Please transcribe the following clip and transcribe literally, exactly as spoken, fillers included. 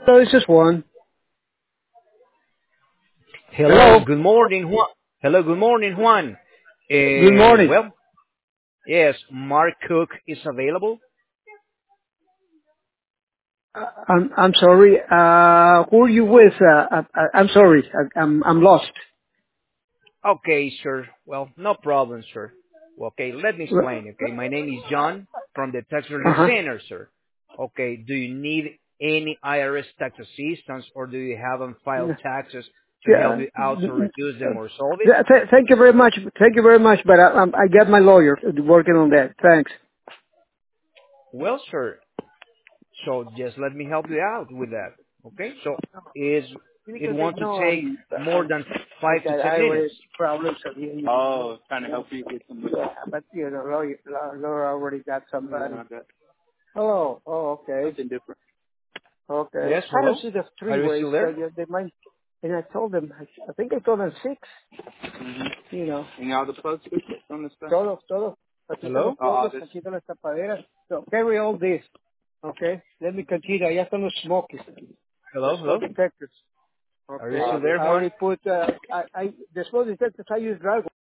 So this is Juan. Hello, Hello. good morning, Juan. Hello, good morning, Juan. Good Uh, morning. well, yes, Mark Cook is available. Uh, I'm I'm sorry. Uh, who are you with? Uh, I, I- I'm sorry. I, I'm I'm lost. Okay, sir. Well, no problem, sir. Well, okay, let me Uh explain. Okay, my name is John from the Tax Relief huh. Center, sir. Okay, do you need any I R S tax assistance, or do you have unfiled taxes to help Yeah. you out to reduce them or solve it? Yeah, th- thank you very much. Thank you very much. But I, I'm, I got my lawyer working on that. Thanks. Well, sir, so just let me help you out with that. Okay, so is it Because they want to know take I'm, more I'm than I five to got ten minutes? I R S problems. So you, you Oh, trying to help you get some. yeah, but you know, lawyer, lawyer already got somebody. Hello. Oh, okay. Something different. Okay. Yes, I don't hello? see the Are three you ways, still so there? yeah, they might. And I told them, I think I told them six. Mm-hmm. You know, And all the plugs on the stuff. todos, todos. Aquí están Hello? los Oh, plugs, this. aquí están las tapaderas. So carry all this. Okay. Let me continue. Allá están los smokies, the Hello, smoke hello? detectors. Are you Okay. still Oh, there, I Juan? already put. Uh, I, I the smoke detectors I use driveway.